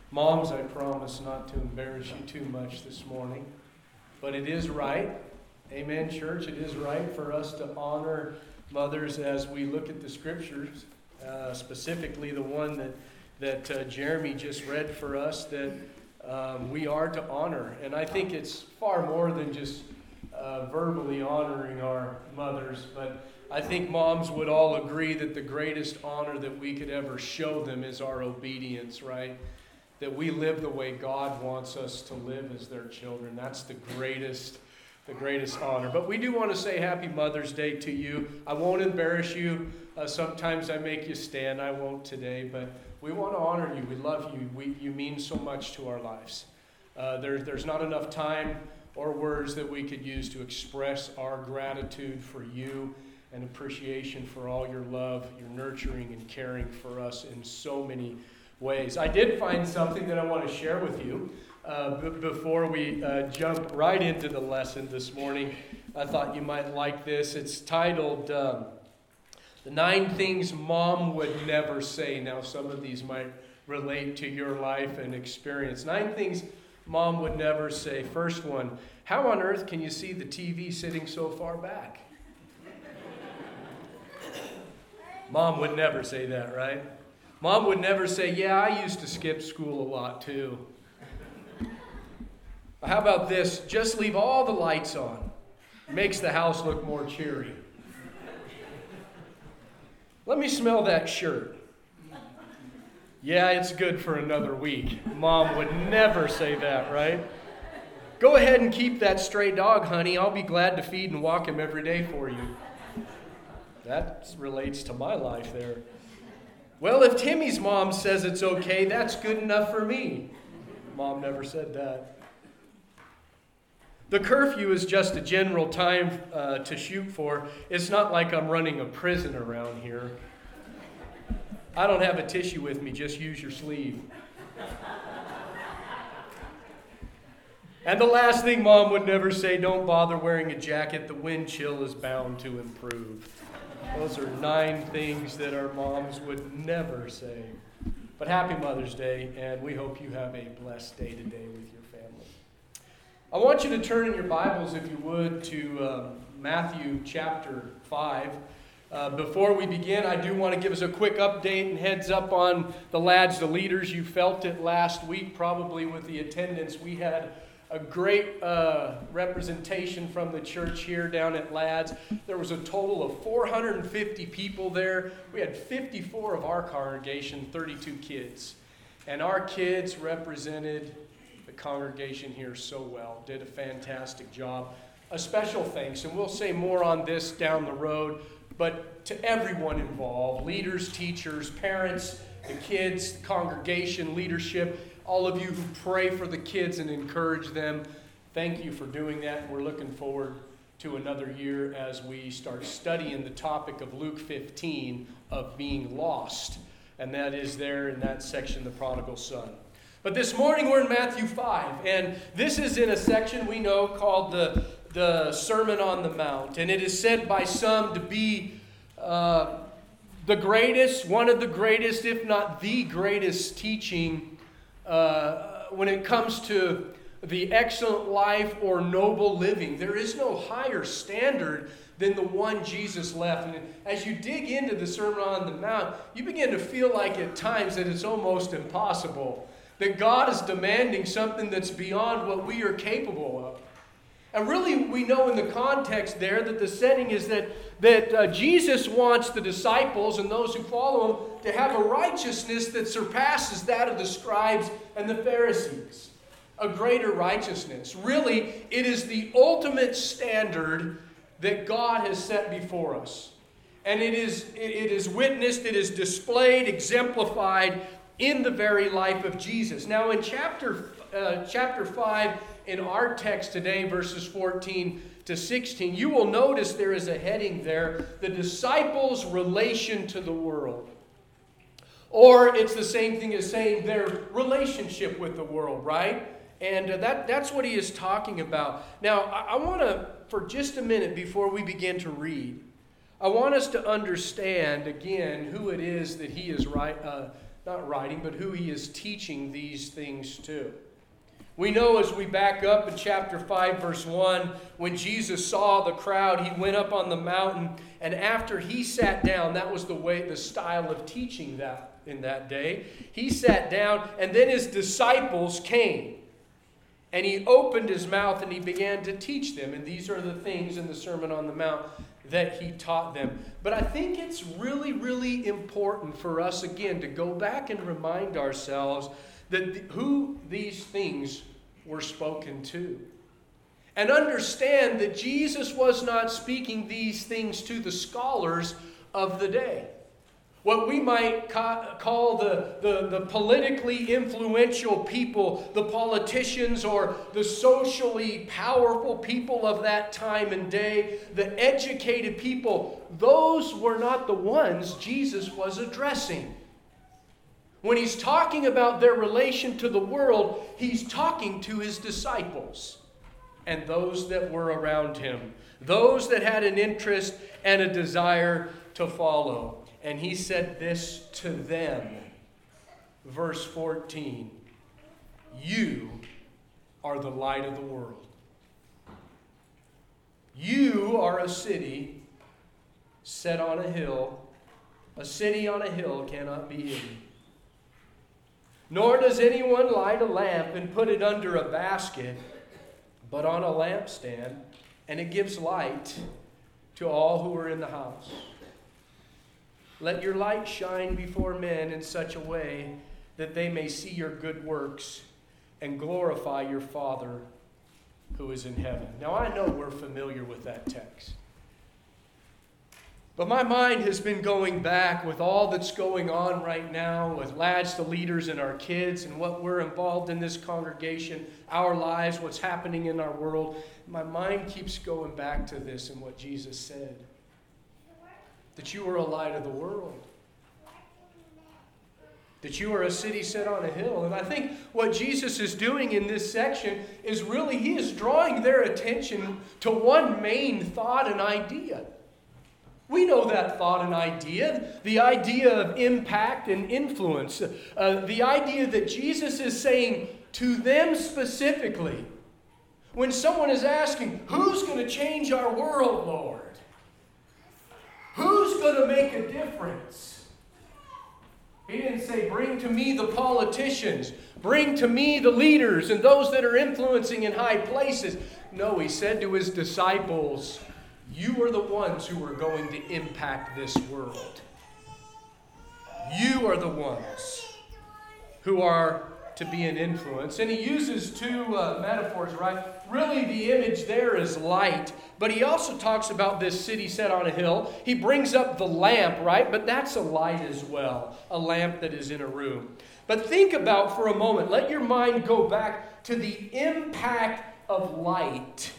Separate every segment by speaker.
Speaker 1: Moms, I promise not to embarrass you too much this morning, but it is right. Amen, church. It is right for us to honor mothers as we look at the scriptures, specifically the one that Jeremy just read for us, that we are to honor. And I think it's far more than just verbally honoring our mothers, but I think moms would all agree that the greatest honor that we could ever show them is our obedience, right? That we live the way God wants us to live as their children. That's the greatest honor. But we do want to say Happy Mother's Day to you. I won't embarrass you. Sometimes I make you stand. I won't today, but we want to honor you. We love you. You mean so much to our lives. There's not enough time or words that we could use to express our gratitude for you and appreciation for all your love, your nurturing and caring for us in so many ways. I did find something that I want to share with you before we jump right into the lesson this morning. I thought you might like this. It's titled The 9 Things Mom Would Never Say. Now, some of these might relate to your life and experience. 9 things Mom would never say. First one, how on earth can you see the TV sitting so far back? Mom would never say that, right? Mom would never say, yeah, I used to skip school a lot too. How about this? Just leave all the lights on. Makes the house look more cheery. Let me smell that shirt. Yeah, it's good for another week. Mom would never say that, right? Go ahead and keep that stray dog, honey. I'll be glad to feed and walk him every day for you. That relates to my life there. Well, if Timmy's mom says it's okay, that's good enough for me. Mom never said that. The curfew is just a general time to shoot for. It's not like I'm running a prison around here. I don't have a tissue with me, just use your sleeve. And the last thing Mom would never say, don't bother wearing a jacket. The wind chill is bound to improve. Those are 9 things that our moms would never say. But happy Mother's Day, and we hope you have a blessed day today with your family. I want you to turn in your Bibles, if you would, to Matthew chapter 5. Before we begin, I do want to give us a quick update and heads up on the lads, the leaders. You felt it last week, probably with the attendance. We had a great representation from the church here down at Lads. There was a total of 450 people there. We had 54 of our congregation, 32 kids. And our kids represented the congregation here so well, did a fantastic job. A special thanks, and we'll say more on this down the road, but to everyone involved, leaders, teachers, parents, the kids, the congregation, leadership, all of you who pray for the kids and encourage them, thank you for doing that. We're looking forward to another year as we start studying the topic of Luke 15 of being lost. And that is there in that section, the prodigal son. But this morning we're in Matthew 5. And this is in a section we know called the Sermon on the Mount. And it is said by some to be the greatest, one of the greatest, if not the greatest teaching when it comes to the excellent life or noble living. There is no higher standard than the one Jesus left. And as you dig into the Sermon on the Mount, you begin to feel like at times that it's almost impossible. That God is demanding something that's beyond what we are capable of. And really, we know in the context there that the setting is that Jesus wants the disciples and those who follow him to have a righteousness that surpasses that of the scribes and the Pharisees. A greater righteousness. Really, it is the ultimate standard that God has set before us. And it is witnessed, it is displayed, exemplified in the very life of Jesus. Now in chapter 5, in our text today, verses 14 to 16, you will notice there is a heading there, the disciples' relation to the world. Or it's the same thing as saying their relationship with the world, right? And that's what he is talking about. Now, I want to, for just a minute before we begin to read, I want us to understand again who it is that he is not writing, but who he is teaching these things to. We know as we back up in chapter 5, verse 1, when Jesus saw the crowd, he went up on the mountain, and after he sat down, that was the style of teaching that in that day. He sat down, and then his disciples came. And he opened his mouth and he began to teach them. And these are the things in the Sermon on the Mount that he taught them. But I think it's really, really important for us, again, to go back and remind ourselves that who these things were spoken to. And understand that Jesus was not speaking these things to the scholars of the day. What we might call the politically influential people, the politicians or the socially powerful people of that time and day, the educated people, those were not the ones Jesus was addressing. When he's talking about their relation to the world, he's talking to his disciples and those that were around him, those that had an interest and a desire to follow. And he said this to them. Verse 14. You are the light of the world. You are a city set on a hill. A city on a hill cannot be hidden. Nor does anyone light a lamp and put it under a basket, but on a lampstand, and it gives light to all who are in the house. Let your light shine before men in such a way that they may see your good works and glorify your Father who is in heaven. Now, I know we're familiar with that text. But my mind has been going back with all that's going on right now with lads to leaders and our kids and what we're involved in this congregation, our lives, what's happening in our world. My mind keeps going back to this and what Jesus said. That you are a light of the world. That you are a city set on a hill. And I think what Jesus is doing in this section is really, he is drawing their attention to one main thought and idea. We know that thought and idea, the idea of impact and influence, the idea that Jesus is saying to them specifically, when someone is asking, who's going to change our world, Lord? Who's going to make a difference? He didn't say, bring to me the politicians, bring to me the leaders and those that are influencing in high places. No, he said to his disciples, you are the ones who are going to impact this world. You are the ones who are to be an influence. And he uses two metaphors, right? Really, the image there is light. But he also talks about this city set on a hill. He brings up the lamp, right? But that's a light as well. A lamp that is in a room. But think about for a moment. Let your mind go back to the impact of light.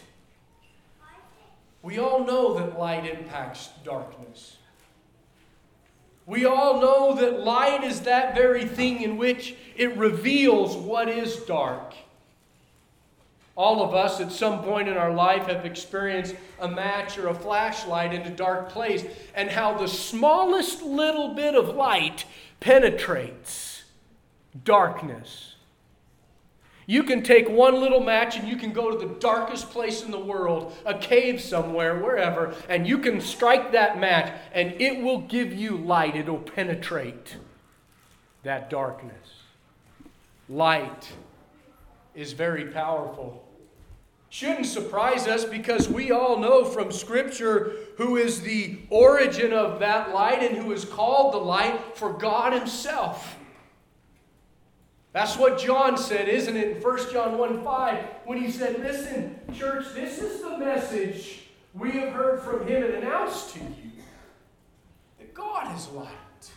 Speaker 1: We all know that light impacts darkness. We all know that light is that very thing in which it reveals what is dark. All of us at some point in our life have experienced a match or a flashlight in a dark place and how the smallest little bit of light penetrates darkness. You can take one little match and you can go to the darkest place in the world, a cave somewhere, wherever, and you can strike that match and it will give you light. It will penetrate that darkness. Light is very powerful. Shouldn't surprise us because we all know from Scripture who is the origin of that light and who is called the light for God Himself. That's what John said, isn't it, in 1 John 1:5, when he said, listen, church, this is the message we have heard from Him and announced to you, that God is light.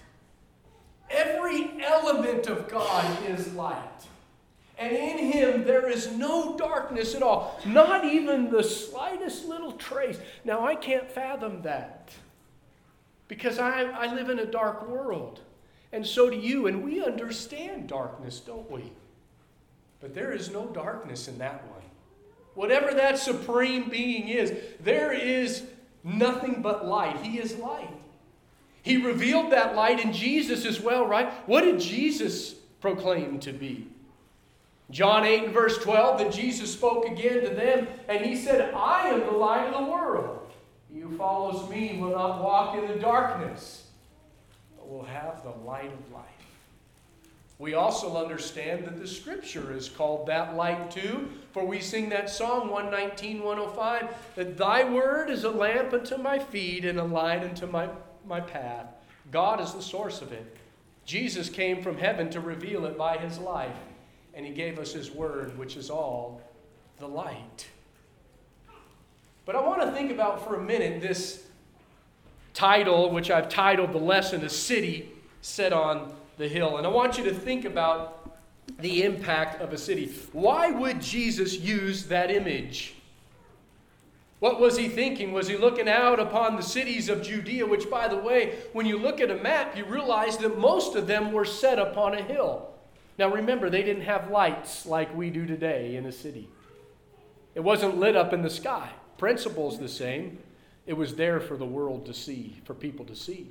Speaker 1: Every element of God is light. And in Him there is no darkness at all, not even the slightest little trace. Now, I can't fathom that because I live in a dark world. And so do you, and we understand darkness, don't we? But there is no darkness in that one. Whatever that supreme being is, there is nothing but light. He is light. He revealed that light in Jesus as well, right? What did Jesus proclaim to be? John 8 and verse 12, that Jesus spoke again to them, and he said, I am the light of the world. He who follows me will not walk in the darkness, but will have the light of life. We also understand that the Scripture is called that light too, for we sing that song 119, 105, that thy word is a lamp unto my feet and a light unto my path. God is the source of it. Jesus came from heaven to reveal it by his life, and he gave us his word, which is all the light. But I want to think about for a minute this title, which I've titled the lesson, A City Set on the Hill. And I want you to think about the impact of a city. Why would Jesus use that image? What was he thinking? Was he looking out upon the cities of Judea, which, by the way, when you look at a map, you realize that most of them were set upon a hill. Now remember, they didn't have lights like we do today in a city. It wasn't lit up in the sky. Principle's the same. It was there for the world to see, for people to see.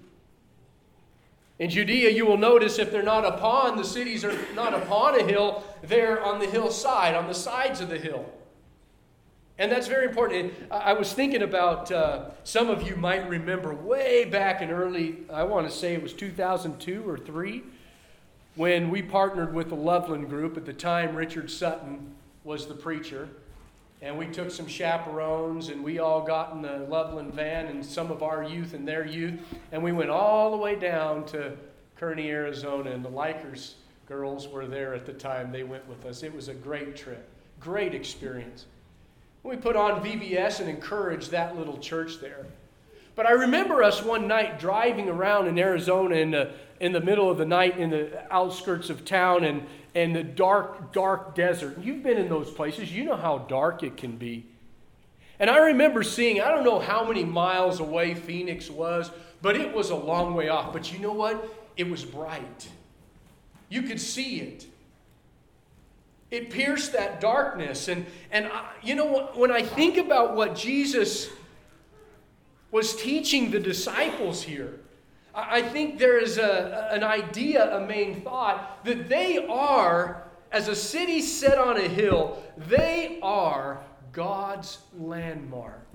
Speaker 1: In Judea, you will notice if they're not upon, the cities are not upon a hill, they're on the hillside, on the sides of the hill. And that's very important. I was thinking about, some of you might remember way back in early, I want to say it was 2002 or 3, when we partnered with the Loveland Group. At the time, Richard Sutton was the preacher. And we took some chaperones, and we all got in the Loveland van, and some of our youth and their youth, and we went all the way down to Kearney, Arizona, and the Likers girls were there at the time. They went with us. It was a great trip, great experience. We put on VBS and encouraged that little church there. But I remember us one night driving around in Arizona in the middle of the night in the outskirts of town and the dark desert. You've been in those places. You know how dark it can be. And I remember seeing, I don't know how many miles away Phoenix was, but it was a long way off. But you know what? It was bright. You could see it. It pierced that darkness. And you know what? When I think about what Jesus was teaching the disciples here, I think there is an idea, a main thought, that they are, as a city set on a hill, they are God's landmark.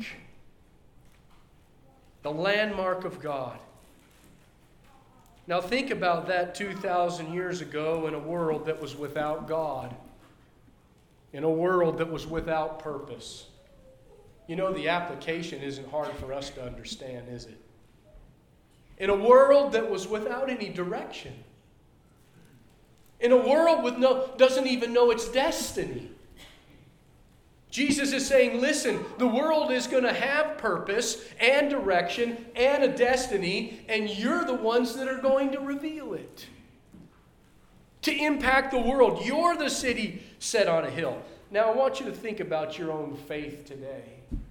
Speaker 1: The landmark of God. Now think about that 2,000 years ago in a world that was without God. In a world that was without purpose. You know, the application isn't hard for us to understand, is it? In a world that was without any direction. In a world with doesn't even know its destiny. Jesus is saying, listen, the world is going to have purpose and direction and a destiny, and you're the ones that are going to reveal it. To impact the world. You're the city set on a hill. Now I want you to think about your own faith today.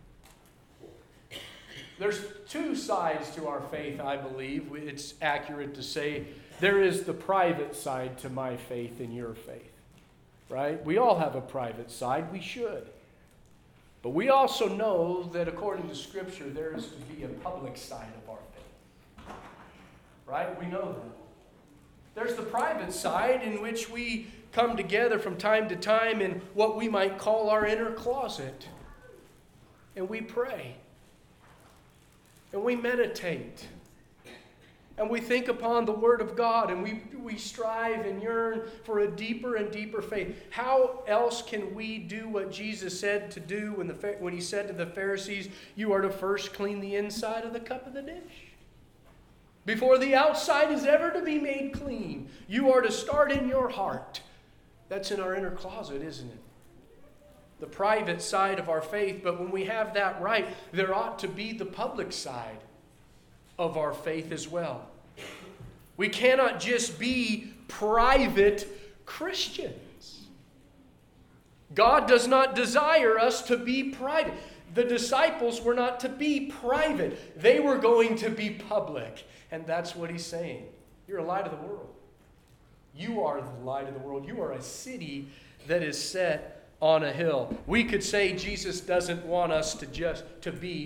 Speaker 1: There's two sides to our faith, I believe. It's accurate to say there is the private side to my faith and your faith. Right? We all have a private side. We should. But we also know that according to Scripture, there is to be a public side of our faith. Right? We know that. There's the private side in which we come together from time to time in what we might call our inner closet. And we pray. And we meditate. And we think upon the Word of God. And we strive and yearn for a deeper and deeper faith. How else can we do what Jesus said to do when he said to the Pharisees, you are to first clean the inside of the cup of the dish? Before the outside is ever to be made clean, you are to start in your heart. That's in our inner closet, isn't it? The private side of our faith. But when we have that right, there ought to be the public side of our faith as well. We cannot just be private Christians. God does not desire us to be private. The disciples were not to be private. They were going to be public. And that's what he's saying. You're a light of the world. You are the light of the world. You are a city that is set on a hill. We could say Jesus doesn't want us to be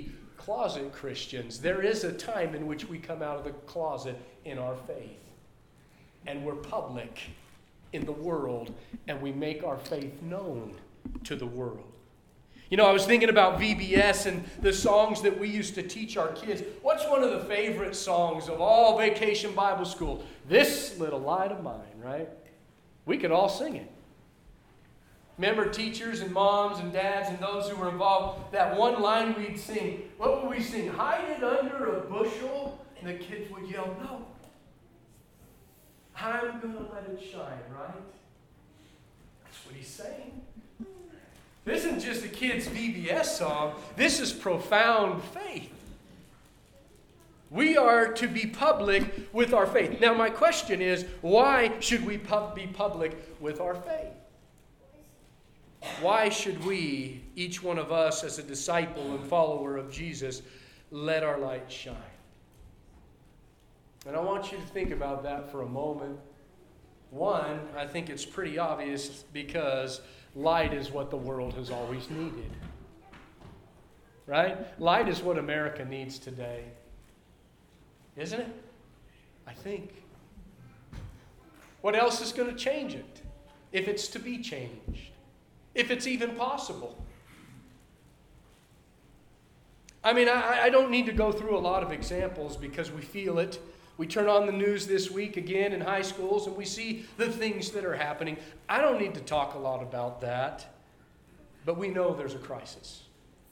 Speaker 1: closet Christians. There is a time in which we come out of the closet in our faith. And we're public in the world, and we make our faith known to the world. You know, I was thinking about VBS and the songs that we used to teach our kids. What's one of the favorite songs of all Vacation Bible School? This Little Light of Mine, right? We could all sing it. Remember teachers and moms and dads and those who were involved, that one line we'd sing. What would we sing? Hide it under a bushel? And the kids would yell, no. I'm going to let it shine, right? That's what he's saying. This isn't just a kid's VBS song. This is profound faith. We are to be public with our faith. Now, my question is, why should we be public with our faith? Why should we, each one of us as a disciple and follower of Jesus, let our light shine? And I want you to think about that for a moment. One, I think it's pretty obvious because light is what the world has always needed. Right? Light is what America needs today. Isn't it? I think. What else is going to change it? If it's to be changed. If it's even possible. I mean, I don't need to go through a lot of examples because we feel it. We turn on the news this week again in high schools and we see the things that are happening. I don't need to talk a lot about that, but we know there's a crisis.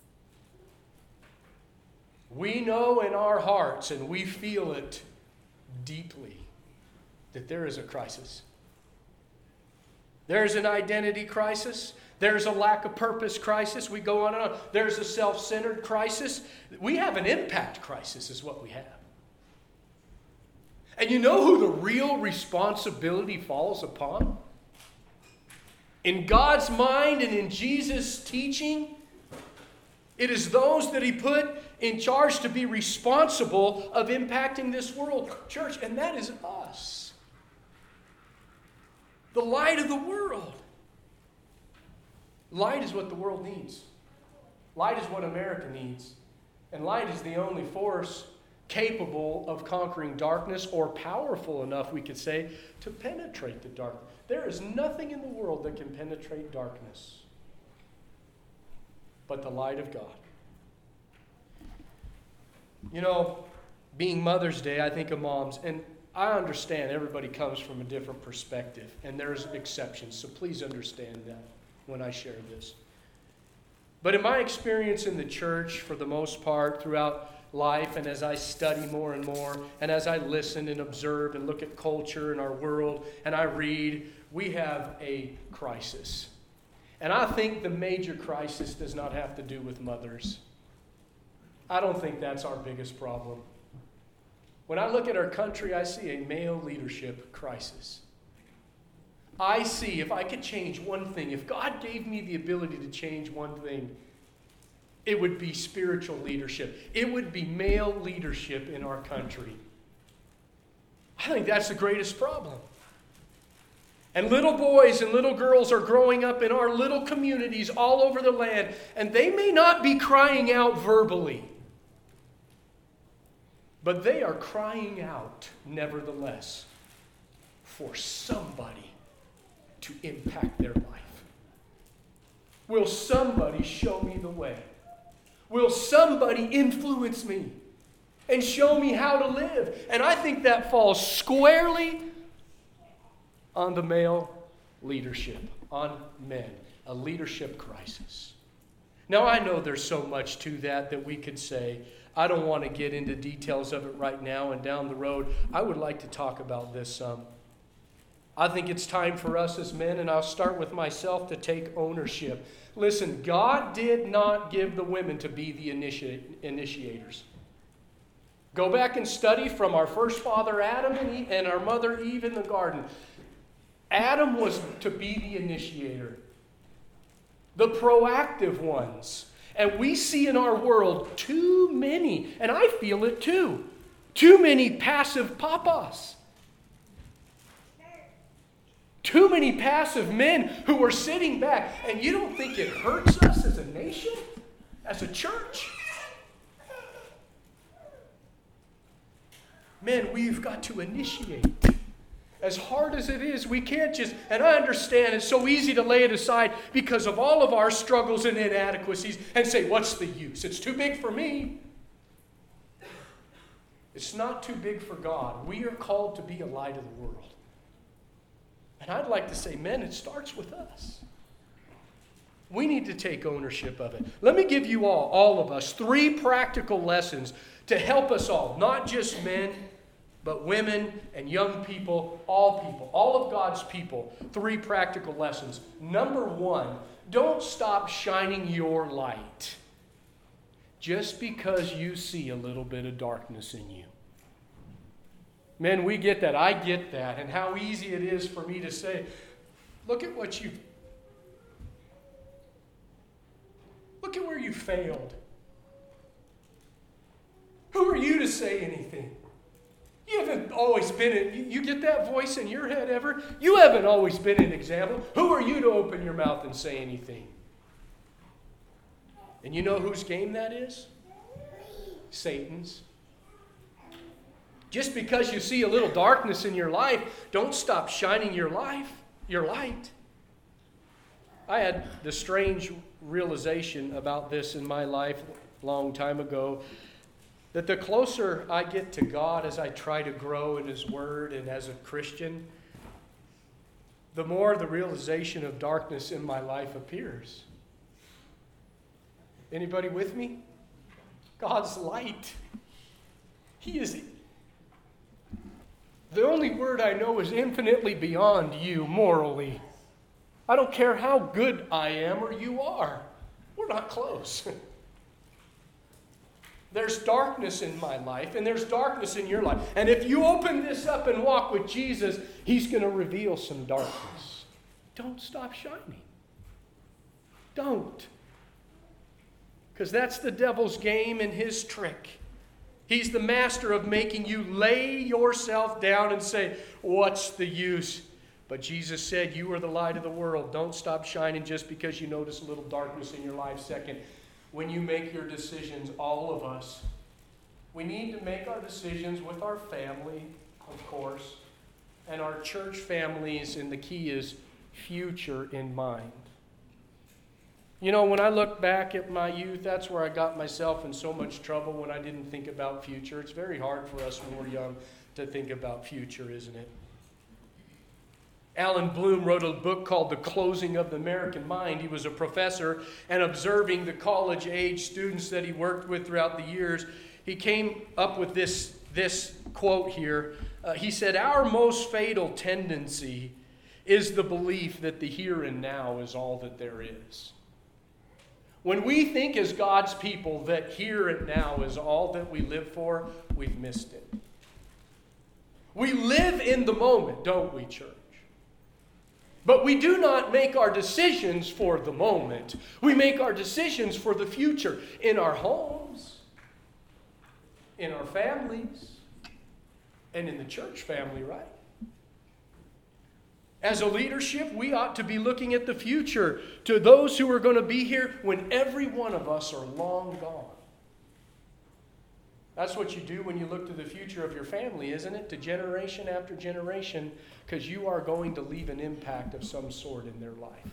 Speaker 1: We know in our hearts, and we feel it deeply, that there is a crisis. There's an identity crisis. There's a lack of purpose crisis. We go on and on. There's a self-centered crisis. We have an impact crisis is what we have. And you know who the real responsibility falls upon? In God's mind and in Jesus' teaching, it is those that He put in charge to be responsible of impacting this world, church, and that is us. The light of the world. Light is what the world needs. Light is what America needs. And light is the only force capable of conquering darkness, or powerful enough, we could say, to penetrate the darkness. There is nothing in the world that can penetrate darkness but the light of God. You know, being Mother's Day, I think of moms, and I understand everybody comes from a different perspective, and there's exceptions, so please understand that when I share this. But in my experience in the church, for the most part, throughout life, and as I study more and more, and as I listen and observe and look at culture and our world, and I read, we have a crisis. And I think the major crisis does not have to do with mothers. I don't think that's our biggest problem. When I look at our country, I see a male leadership crisis. I see, if I could change one thing, if God gave me the ability to change one thing, it would be spiritual leadership. It would be male leadership in our country. I think that's the greatest problem. And little boys and little girls are growing up in our little communities all over the land, and they may not be crying out verbally, but they are crying out, nevertheless, for somebody to impact their life. Will somebody show me the way? Will somebody influence me and show me how to live? And I think that falls squarely on the male leadership, on men, a leadership crisis. Now, I know there's so much to that we could say. I don't want to get into details of it right now, and down the road, I would like to talk about this some. I think it's time for us as men, and I'll start with myself, to take ownership. Listen, God did not give the women to be the initiators. Go back and study from our first father Adam and our mother Eve in the garden. Adam was to be the initiator, the proactive ones. And we see in our world too many, and I feel it too, too many passive papas. Too many passive men who are sitting back. And you don't think it hurts us as a nation, as a church? Men, we've got to initiate. As hard as it is, we can't just, and I understand it's so easy to lay it aside because of all of our struggles and inadequacies and say, what's the use? It's too big for me. It's not too big for God. We are called to be a light of the world. And I'd like to say, men, it starts with us. We need to take ownership of it. Let me give you all of us, 3 practical lessons to help us all, not just men, but women and young people, all of God's people. 3 practical lessons. Number 1, don't stop shining your light just because you see a little bit of darkness in you. Men, we get that. I get that. And how easy it is for me to say, look at what you've Look at where you failed. Who are you to say anything? You haven't always been in, you get that voice in your head ever? You haven't always been an example. Who are you to open your mouth and say anything? And you know whose game that is? Satan's. Just because you see a little darkness in your life, don't stop shining your light. I had the strange realization about this in my life a long time ago, that the closer I get to God as I try to grow in His Word and as a Christian, the more the realization of darkness in my life appears. Anybody with me? God's light. He is... The only word I know is infinitely beyond you morally. I don't care how good I am or you are. We're not close. There's darkness in my life, and there's darkness in your life. And if you open this up and walk with Jesus, He's going to reveal some darkness. Don't stop shining. Don't. Because that's the devil's game and his trick. He's the master of making you lay yourself down and say, what's the use? But Jesus said, you are the light of the world. Don't stop shining just because you notice a little darkness in your life. Second, when you make your decisions, all of us, we need to make our decisions with our family, of course, and our church families, and the key is future in mind. You know, when I look back at my youth, that's where I got myself in so much trouble when I didn't think about future. It's very hard for us when we're young to think about future, isn't it? Alan Bloom wrote a book called The Closing of the American Mind. He was a professor, and observing the college-age students that he worked with throughout the years, he came up with this quote here. He said, our most fatal tendency is the belief that the here and now is all that there is. When we think as God's people that here and now is all that we live for, we've missed it. We live in the moment, don't we, church? But we do not make our decisions for the moment. We make our decisions for the future in our homes, in our families, and in the church family, right? As a leadership, we ought to be looking at the future to those who are going to be here when every one of us are long gone. That's what you do when you look to the future of your family, isn't it? To generation after generation, because you are going to leave an impact of some sort in their life.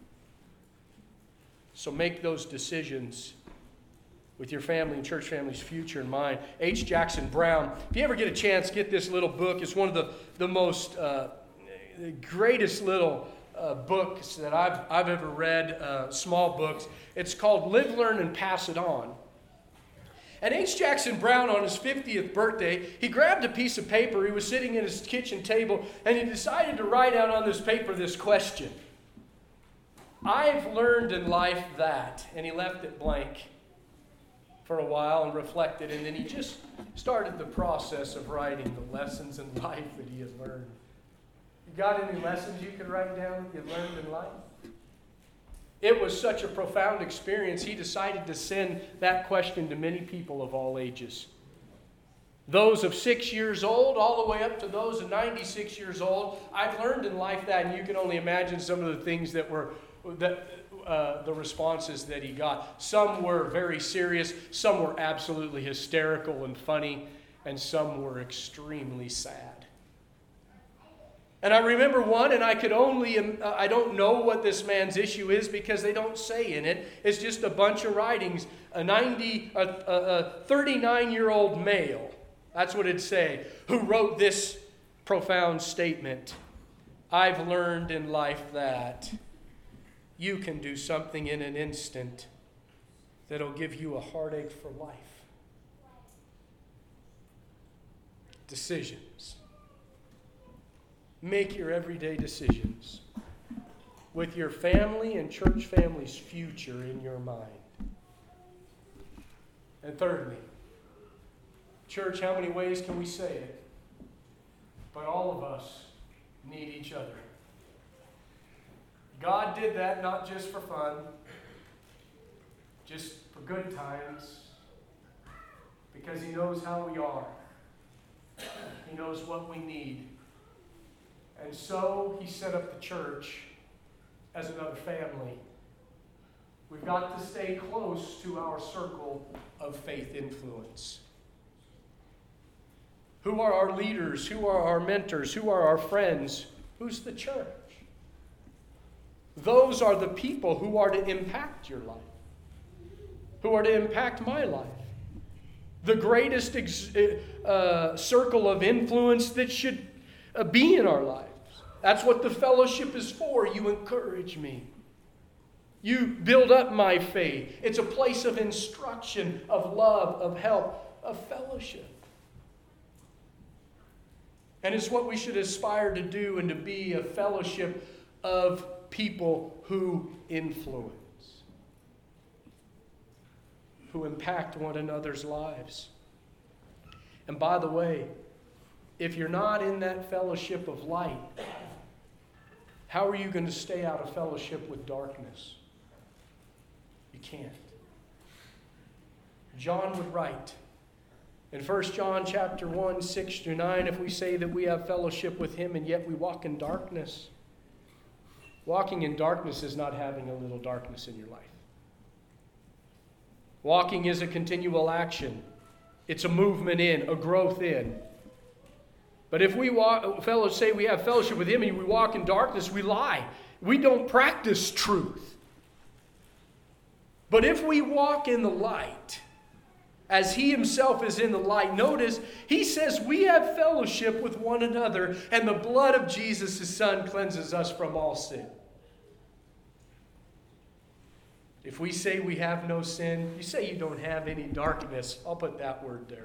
Speaker 1: So make those decisions with your family and church family's future in mind. H. Jackson Brown, if you ever get a chance, get this little book. It's one of the most... the greatest little books that I've ever read, small books. It's called Live, Learn, and Pass It On. And H. Jackson Brown, on his 50th birthday, he grabbed a piece of paper. He was sitting at his kitchen table, and he decided to write out on this paper this question. I've learned in life that, and he left it blank for a while and reflected, and then he just started the process of writing the lessons in life that he had learned. You got any lessons you could write down that you learned in life? It was such a profound experience, he decided to send that question to many people of all ages. Those of 6 years old, all the way up to those of 96 years old. I've learned in life that, and you can only imagine some of the things that were, the responses that he got. Some were very serious, some were absolutely hysterical and funny. and some were extremely sad. And I remember one, and I don't know what this man's issue is because they don't say in it. It's just a bunch of writings. A 39-year-old male, that's what it'd say, who wrote this profound statement. I've learned in life that you can do something in an instant that'll give you a heartache for life. Decisions. Make your everyday decisions with your family and church family's future in your mind. And thirdly, church, how many ways can we say it? But all of us need each other. God did that not just for fun, just for good times, because He knows how we are. He knows what we need. And so He set up the church as another family. We've got to stay close to our circle of faith influence. Who are our leaders? Who are our mentors? Who are our friends? Who's the church? Those are the people who are to impact your life, who are to impact my life. The greatest circle of influence that should be in our lives. That's what the fellowship is for. You encourage me. You build up my faith. It's a place of instruction, of love, of help, of fellowship. And it's what we should aspire to do and to be, a fellowship of people who influence, who impact one another's lives. And by the way, if you're not in that fellowship of light, how are you going to stay out of fellowship with darkness? You can't. John would write in 1 John chapter 1, 6-9, if we say that we have fellowship with Him and yet we walk in darkness. Walking in darkness is not having a little darkness in your life. Walking is a continual action. It's a movement in, a growth in. But if we say we have fellowship with Him and we walk in darkness, we lie. We don't practice truth. But if we walk in the light, as He Himself is in the light, notice He says we have fellowship with one another, and the blood of Jesus, His Son, cleanses us from all sin. If we say we have no sin, you say you don't have any darkness. I'll put that word there.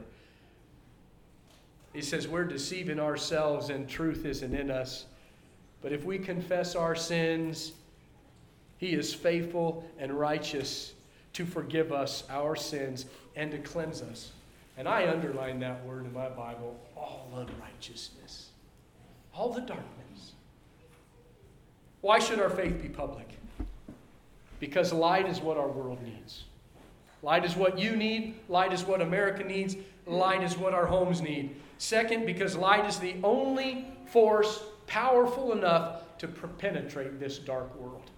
Speaker 1: He says we're deceiving ourselves and truth isn't in us. But if we confess our sins, He is faithful and righteous to forgive us our sins and to cleanse us. And I underline that word in my Bible, all unrighteousness, all the darkness. Why should our faith be public? Because light is what our world needs. Light is what you need. Light is what America needs. Light is what our homes need. Second, because light is the only force powerful enough to penetrate this dark world.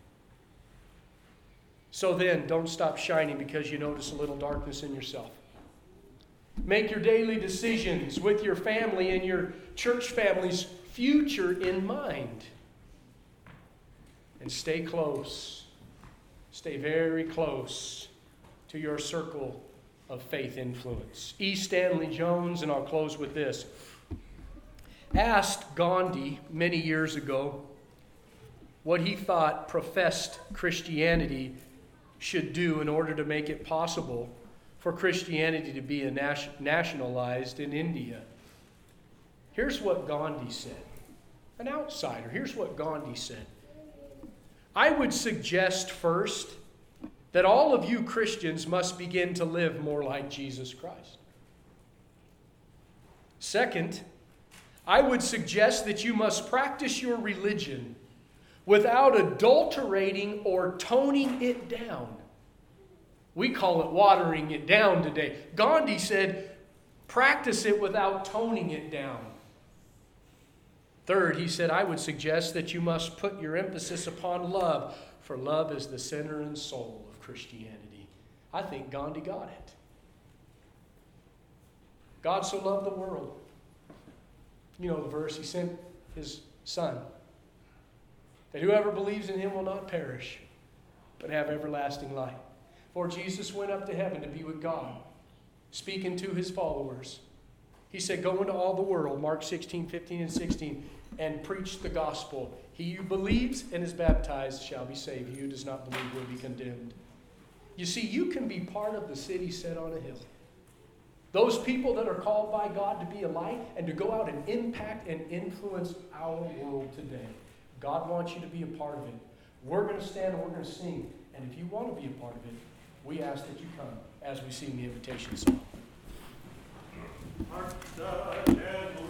Speaker 1: So then, don't stop shining because you notice a little darkness in yourself. Make your daily decisions with your family and your church family's future in mind. And stay close. Stay very close to your circle of faith influence. E. Stanley Jones, and I'll close with this, asked Gandhi many years ago what he thought professed Christianity should do in order to make it possible for Christianity to be nationalized in India. Here's what Gandhi said. An outsider. Here's what Gandhi said. I would suggest first that all of you Christians must begin to live more like Jesus Christ. Second, I would suggest that you must practice your religion without adulterating or toning it down. We call it watering it down today. Gandhi said, practice it without toning it down. Third, he said, I would suggest that you must put your emphasis upon love, for love is the center and soul of Christianity. I think Gandhi got it. God so loved the world. You know the verse, He sent His Son, that whoever believes in Him will not perish, but have everlasting life. For Jesus went up to heaven to be with God, speaking to His followers. He said, go into all the world, Mark 16, 15, and 16, and preach the gospel. He who believes and is baptized shall be saved. He who does not believe will be condemned. You see, you can be part of the city set on a hill. Those people that are called by God to be a light and to go out and impact and influence our world today. God wants you to be a part of it. We're going to stand and we're going to sing. And if you want to be a part of it, we ask that you come as we sing the invitation song.
Speaker 2: Hark the